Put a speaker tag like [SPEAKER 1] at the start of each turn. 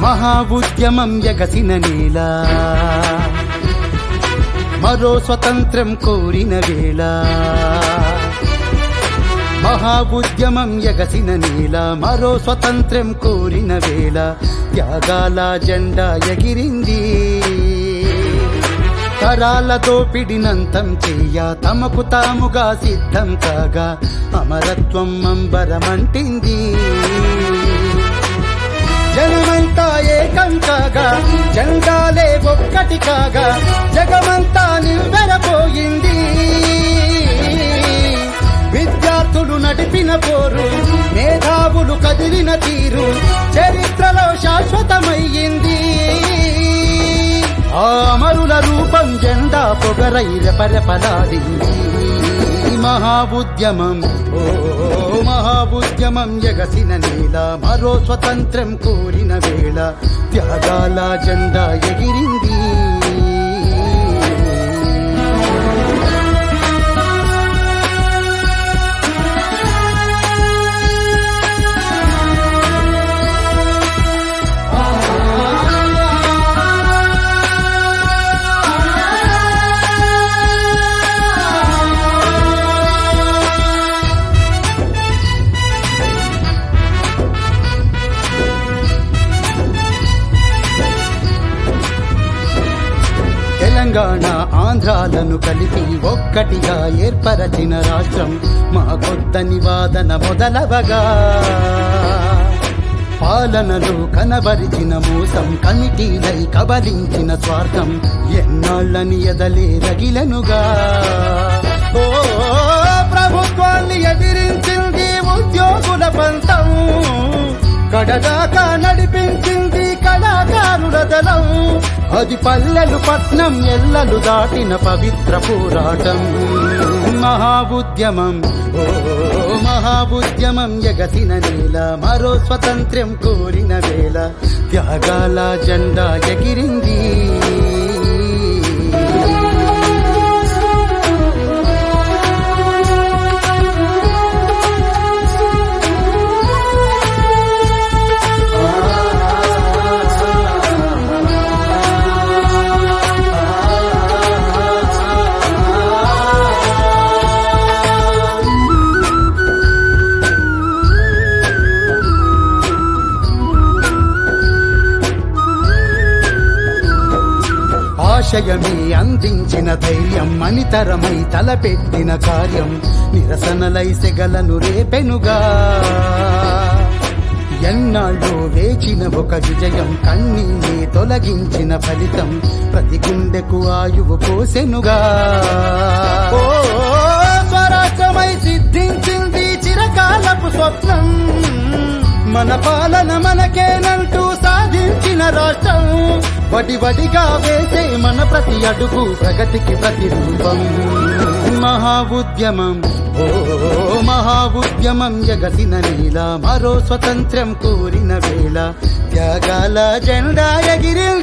[SPEAKER 1] మహా ఉద్యమం ఎగసిన నేల, మరో స్వతంత్రం కోరిన వేళ. మహా ఉద్యమం ఎగసిన నేల, మరో స్వతంత్రం కోరిన వేళ. త్యాగాల జెండా ఎగిరింది, తరాల దోపిడినంతం చెయ్య తమకు తాముగా సిద్ధం కాగా అమరత్వం అంబరమంటింది. జనమంతా ఏకం కాగా, జెండాలే ఒక్కటి కాగా, జగమంతా నివ్వెరపోయింది. విద్యార్థులు నడిపిన పోరు, మేధావులు కదిలిన తీరు చరిత్రలో శాశ్వతమయ్యింది. ఆ అమరుల రూపం జెండా పొగరై రెపరెపలాడింది. మహా ఉద్యమం, ఓ మహా ఉద్యమం ఎగసిన నేల, మరో స్వతంత్రం కోరిన వేళ. త్యాగాల జెండా ఎగిరింది. తెలంగాణ ఆంధ్రాలను కలిపి ఒక్కటిగా ఏర్పరచిన రాష్ట్రం మా కొత్త నివాదన మొదలవగా. పాలనలో కనబరిచిన మోసం, కమిటీలై కబలించిన స్వార్థం ఎన్నాళ్ళని ఎదలే రగిలనుగా. ఓ ప్రభుత్వాన్ని ఎదిరించింది ఉద్యోగుల పంతం, కడదాకా నడిపించింది కళాకారుల దళం. అది పల్లెలు పట్నం ఎల్లలు దాటిన పవిత్ర పోరాటం. మహా ఉద్యమం, ఓ మహా ఉద్యమం ఎగసిన నేల, మరో స్వతంత్రం కోరిన వేళ. త్యాగాల జెండా ఎగిరింది. ఆశయమే అందించిన ధైర్యం, మనితరమై తలపెట్టిన కార్యం నిరసనలై సెగలను రేపెనుగా. ఎన్నాళ్ళు వేచిన ఒక విజయం, కన్నీనే తొలగించిన ఫలితం ప్రతి గుండెకు ఆయువు పోసెనుగా. ఓ స్వరాజ్యమై సిద్ధించింది చిరకాలపు స్వప్నం, మన పాలన మనకేనంటూ సాధించిన రాష్ట్రం. వడివడిగా వేసే మన ప్రతి అడుగు ప్రగతికి ప్రతిరూపం. మహా ఉద్యమం, ఓ మహా ఉద్యమం ఎగసిన నేల, మరో స్వతంత్రం కోరిన వేళ. త్యాగాల జెండా ఎగిరింది.